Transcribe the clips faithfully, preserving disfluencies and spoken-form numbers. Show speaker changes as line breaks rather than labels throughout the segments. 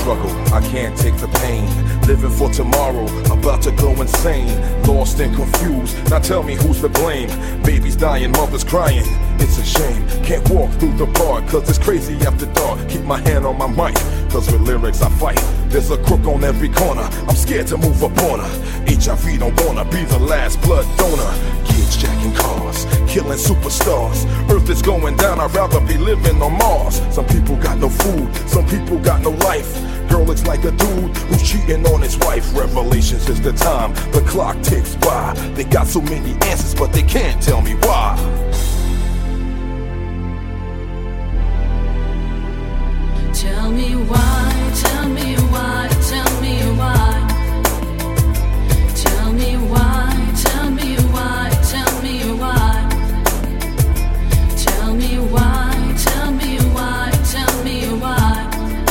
struggle, I can't take the pain. Living for tomorrow, about to go insane. Lost and confused, now tell me who's to blame. Babies dying, mothers crying, it's a shame. Can't walk through the park, cause it's crazy after dark. Keep my hand on my mic, cause with lyrics I fight. There's a crook on every corner, I'm scared to move up on her. H I V don't wanna be the last blood donor. Kids jacking cars, killing superstars. Earth is going down, I'd rather be living on Mars. Some people got no food, some people got no life. Girl looks like a dude who's cheating on his wife. Revelations is the time, the clock ticks by. They got so many answers, but they can't tell me why.
Tell me why, tell me why, tell me why. Tell me why, tell me why, tell me why. Tell me why, tell me why, tell me why.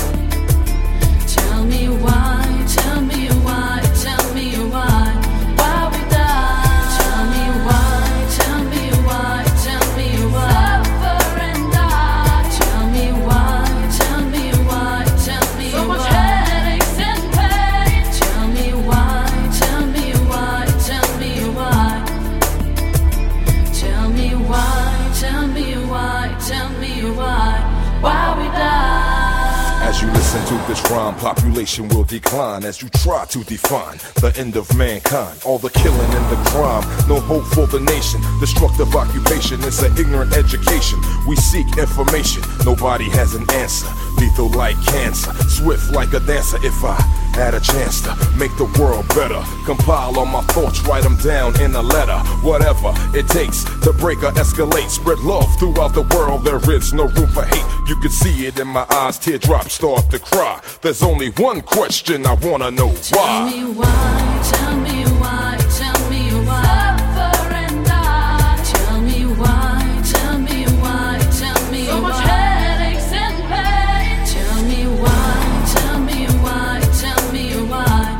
Tell me why, tell me why, tell me why. Why we die? Tell me why, tell me why, tell me why. Suffer and die. Tell me why, tell me why, tell me why. So much headaches and pain. Tell me why, tell me why, tell me why. Tell me why, tell me why, tell me why. Why we die?
As you listen to this rhyme, population will decline as you try to define the end of mankind. All the killing and the crime, no hope for the nation. Destructive occupation, it's an ignorant education. We seek information, nobody has an answer. Lethal like cancer, swift like a dancer. If I had a chance to make the world better, compile all my thoughts, write them down in a letter. Whatever it takes to break or escalate, spread love throughout the world. There is no room for hate. You can see it in my eyes, teardrops start to cry. There's only one question I wanna know, why?
Tell me why, tell me why, tell me why. Suffer and die. Tell me why, tell me why, tell me so why. So much headaches and pain. Tell me why, tell me why, tell me why.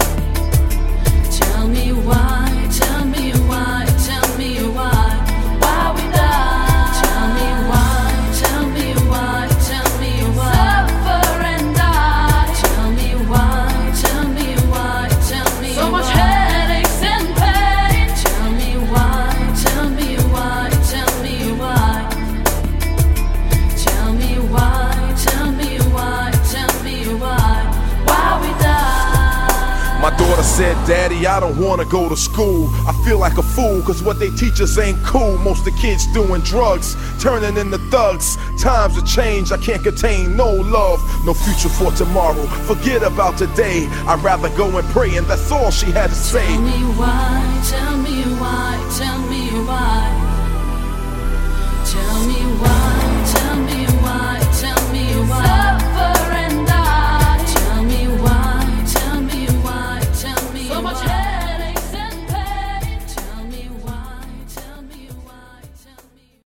Tell me why, tell me why, tell me why. Why we die? Tell me why, tell me why, tell me why. Suffer and die. Tell me why, tell me why, tell me why. So much headaches and pain. Tell me why, tell me why, tell me why. Tell me why, tell me why, tell me why. Why we die?
My daughter said, Daddy, I don't wanna go to school. I feel like a fool, cause what they teach us ain't cool. Most of the kids doing drugs, turning into thugs. Times have changed, I can't contain no love. No future for tomorrow, forget about today. I'd rather go and pray, and that's all she had to say.
Tell me why, tell me why, tell me why.